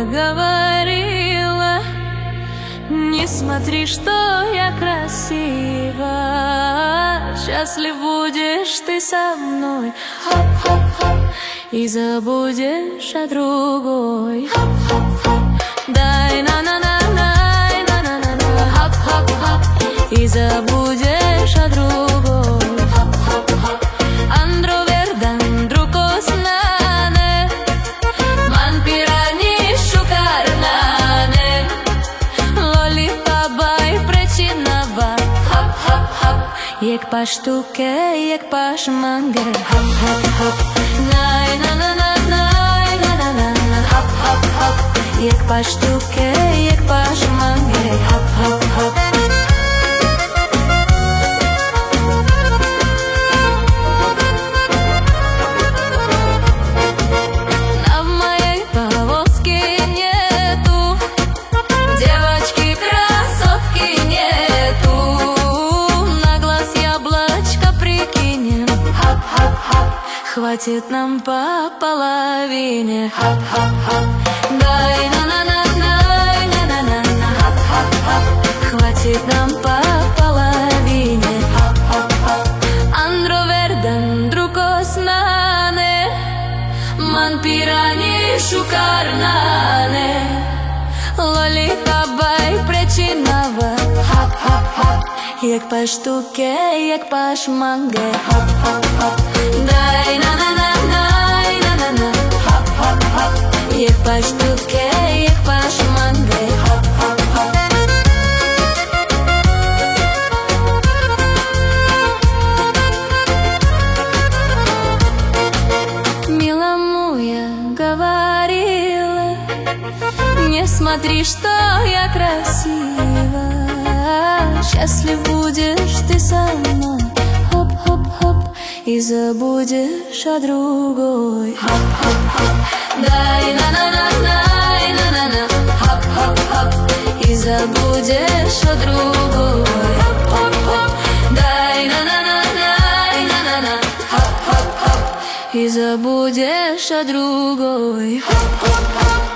я говорила, не смотри, что я красива. Счастлив будешь ты со мной, хоп-хоп-хоп, и забудешь о другой. Хоп-хоп-хоп, дай на-на-на-най, на-на-на-на, хоп-хоп-хоп, и забудешь о другой. Хоп-хоп-хоп, andro verdan drukos nane, man pirani shukarnane, loli fabai prečinava. Hop-hop-hop, jek pa štuke, jek pa šmange. Hop-hop-hop, naj-na-na-na-naj, na-na-na-na, hop-hop-hop, jek pa štuke, jek pa šmange. Hop-hop-hop. Хватит нам по половине. Хоп-хоп-хоп, дай на-на-на-най, на-на-на-на, хоп-хоп-хоп, хватит нам по половине. Хоп-хоп-хоп, andro verdan drukos nane, man pirani shukarnane, loli habai prečinava. Hop-hop-hop, jek pa štuke, jek pa šmange. Hop-hop-hop, дай на-на-на-най, на-на-на, хоп-хоп-хоп, jek pa štuke, jek pa šmange. Hop-hop-hop. Мила моя говорила, не смотри, что я красива. Счастлив будешь ты со мной, хоп-хоп-хоп, и забудешь о другой. Хоп-хоп-хоп, дай на-на-на-най, на-на-на, хоп-хоп-хоп, и забудешь о другой. Хоп-хоп-хоп, дай на-на-на-най, на-на-на, хоп-хоп-хоп, и забудешь о другой. Хоп-хоп-хоп.